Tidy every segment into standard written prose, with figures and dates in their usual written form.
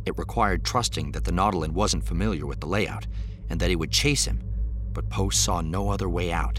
It required trusting that the Nautilin wasn't familiar with the layout and that he would chase him, but Post saw no other way out.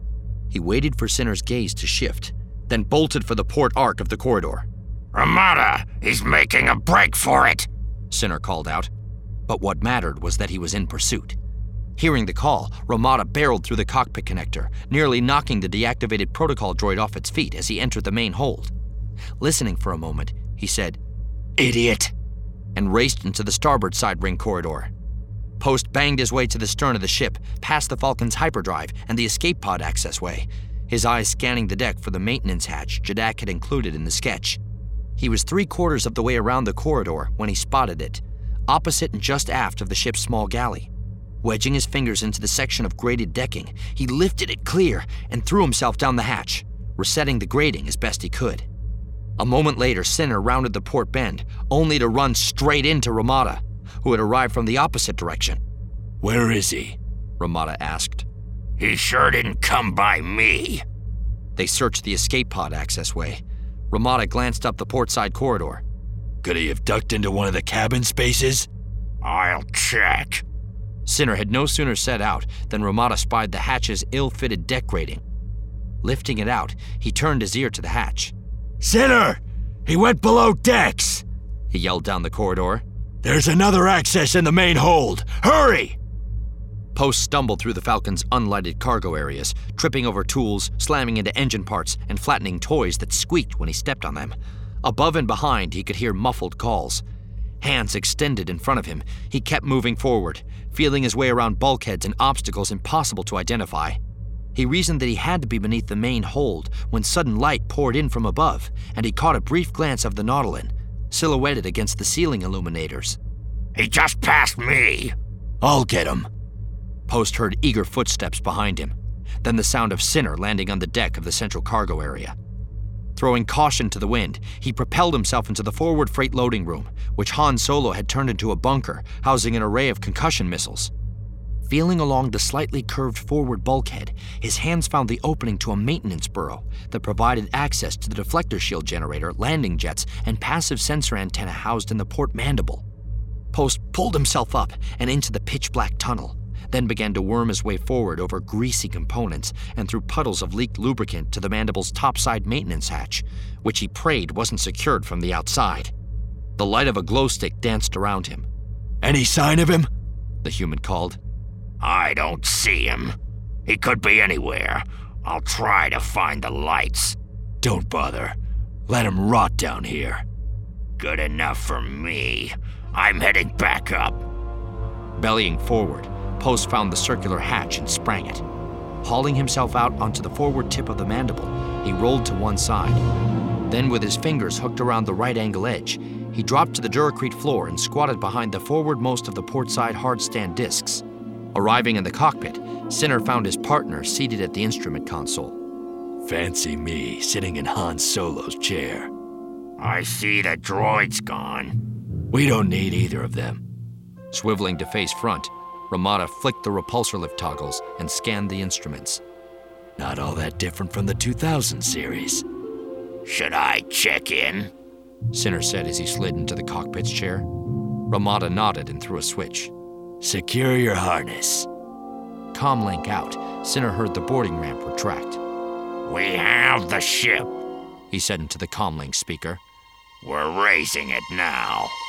He waited for Sinner's gaze to shift, then bolted for the port arc of the corridor. "Ramada, he's making a break for it," Sinner called out. But what mattered was that he was in pursuit. Hearing the call, Ramada barreled through the cockpit connector, nearly knocking the deactivated protocol droid off its feet as he entered the main hold. Listening for a moment, he said, "Idiot," and raced into the starboard side ring corridor. Post banged his way to the stern of the ship, past the Falcon's hyperdrive and the escape pod accessway, his eyes scanning the deck for the maintenance hatch Jadak had included in the sketch. He was 3/4 of the way around the corridor when he spotted it, opposite and just aft of the ship's small galley. Wedging his fingers into the section of grated decking, he lifted it clear and threw himself down the hatch, resetting the grating as best he could. A moment later, Sinner rounded the port bend, only to run straight into Ramada, who had arrived from the opposite direction. "Where is he?" Ramada asked. "He sure didn't come by me." They searched the escape pod accessway. Ramada glanced up the portside corridor. "Could he have ducked into one of the cabin spaces?" "I'll check." Sinner had no sooner set out than Ramada spied the hatch's ill-fitted deck grating. Lifting it out, he turned his ear to the hatch. "Sinner! He went below decks!" He yelled down the corridor. "There's another access in the main hold! Hurry!" Post stumbled through the Falcon's unlighted cargo areas, tripping over tools, slamming into engine parts, and flattening toys that squeaked when he stepped on them. Above and behind, he could hear muffled calls. Hands extended in front of him, he kept moving forward, feeling his way around bulkheads and obstacles impossible to identify. He reasoned that he had to be beneath the main hold when sudden light poured in from above, and he caught a brief glance of the Nautilin, silhouetted against the ceiling illuminators. "He just passed me." "I'll get him." Post heard eager footsteps behind him, then the sound of Sinner landing on the deck of the central cargo area. Throwing caution to the wind, he propelled himself into the forward freight loading room, which Han Solo had turned into a bunker housing an array of concussion missiles. Feeling along the slightly curved forward bulkhead, his hands found the opening to a maintenance burrow that provided access to the deflector shield generator, landing jets, and passive sensor antenna housed in the port mandible. Post pulled himself up and into the pitch-black tunnel, then began to worm his way forward over greasy components and through puddles of leaked lubricant to the mandible's topside maintenance hatch, which he prayed wasn't secured from the outside. The light of a glow stick danced around him. "Any sign of him?" the human called. "I don't see him. He could be anywhere. I'll try to find the lights." "Don't bother. Let him rot down here." "Good enough for me. I'm heading back up." Bellying forward, Post found the circular hatch and sprang it. Hauling himself out onto the forward tip of the mandible, he rolled to one side. Then, with his fingers hooked around the right-angle edge, he dropped to the Duracrete floor and squatted behind the forwardmost of the portside hardstand discs. Arriving in the cockpit, Sinner found his partner seated at the instrument console. "Fancy me sitting in Han Solo's chair." "I see the droid's gone." "We don't need either of them." Swiveling to face front, Ramada flicked the repulsor lift toggles and scanned the instruments. "Not all that different from the 2000 series." "Should I check in?" Sinner said as he slid into the cockpit's chair. Ramada nodded and threw a switch. "Secure your harness." Comlink out, Sinner heard the boarding ramp retract. "We have the ship," he said into the comlink speaker. "We're raising it now."